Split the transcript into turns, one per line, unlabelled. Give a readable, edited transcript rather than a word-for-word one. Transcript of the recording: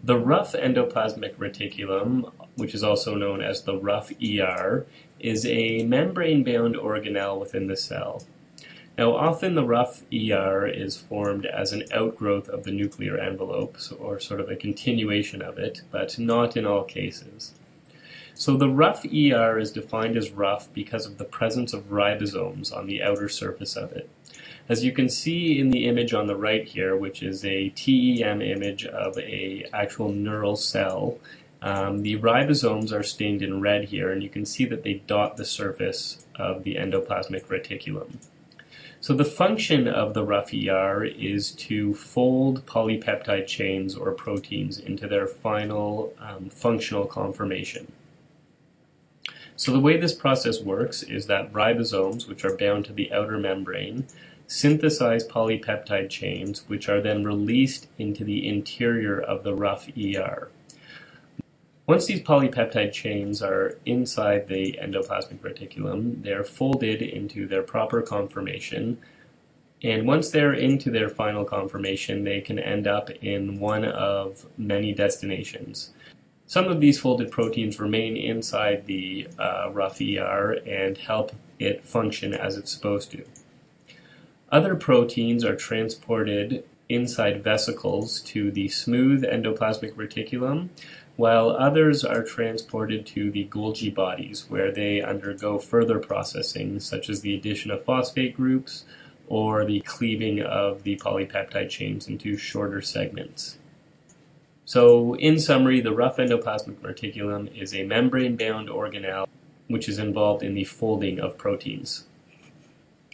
The rough endoplasmic reticulum, which is also known as the rough ER, is a membrane-bound organelle within the cell. Now, often the rough ER is formed as an outgrowth of the nuclear envelope, or sort of a continuation of it, but not in all cases. So the rough ER is defined as rough because of the presence of ribosomes on the outer surface of it. As you can see in the image on the right here, which is a TEM image of an actual neural cell, the ribosomes are stained in red here, and you can see that they dot the surface of the endoplasmic reticulum. So the function of the rough ER is to fold polypeptide chains or proteins into their final functional conformation. So the way this process works is that ribosomes, which are bound to the outer membrane, synthesize polypeptide chains, which are then released into the interior of the rough ER. Once these polypeptide chains are inside the endoplasmic reticulum, they're folded into their proper conformation, and once they're into their final conformation, they can end up in one of many destinations. Some of these folded proteins remain inside the rough ER and help it function as it's supposed to. Other proteins are transported inside vesicles to the smooth endoplasmic reticulum, while others are transported to the Golgi bodies, where they undergo further processing, such as the addition of phosphate groups or the cleaving of the polypeptide chains into shorter segments. So, in summary, the rough endoplasmic reticulum is a membrane-bound organelle which is involved in the folding of proteins.